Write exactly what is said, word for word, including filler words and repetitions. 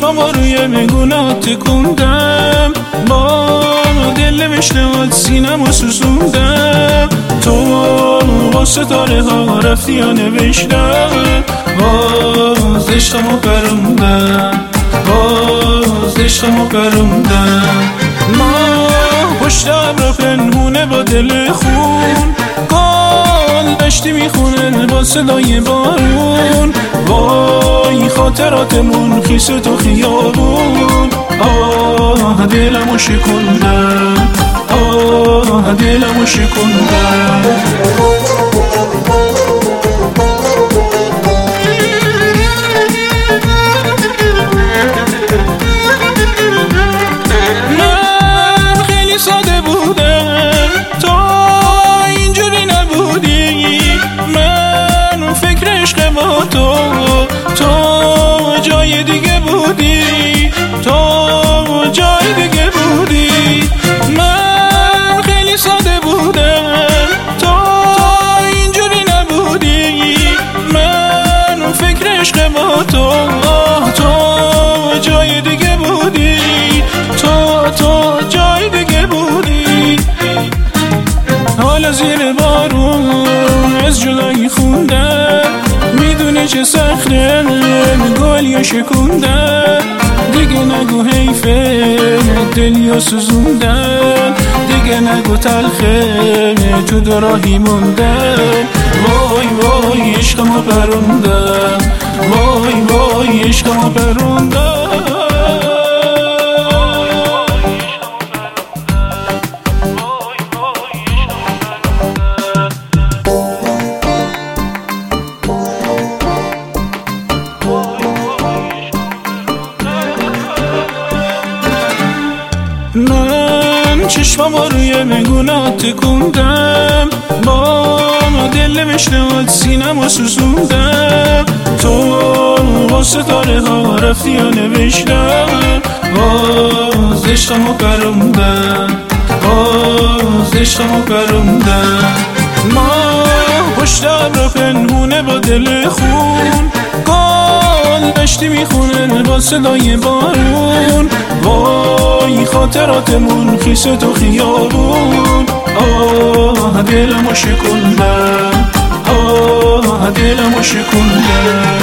چشمامو روی میگونات تکوندم، با دل مشنوات سینمو سوزوندم. تو با ستاره ها رفتی یا نوشتم، باز عشقمو پروندم، باز عشقمو پروندم. ما پشتم را پنهونه با دل خون، گل دشتی میخونه با صدای بارون. وای خاطراتمون خیس تو خیابون، آه دلمو شکندم، آه دلمو شکندم. من خیلی ساده بودم، تو اینجوری نبودی. من فکر عشق با تو، تو جای دیگه بودی، تو جای دیگه بودی. من خیلی ساده بودم، تو اینجوری نبودی. من فکر عشق با تو، تو جای دیگه بودی، تو تو جای دیگه بودی. حالا زیر بارون از جدایی خوندم، میدونی چه سخته گلی شکوندن. دیگه نگو حیفه دلی سوزوندن، دیگه نگو تلخه تو دو راهی موندن. وای وای عشقمو پروندم، وای وای عشقمو پروندم. من چشمامو روی میگونات تکوندم، با دل مشنوات سینمو سوزوندم. تو با ستاره ها رفتی یا نوشتم، باز عشقمو پروندم، باز عشقمو پروندم. ما پشتم را پنهونه با دل خون، گل دشتی میخونه با صدای بارون. وای خاطراتمون خیس تو خیابون، آه دلمو شکندم، آه دلمو شکندم.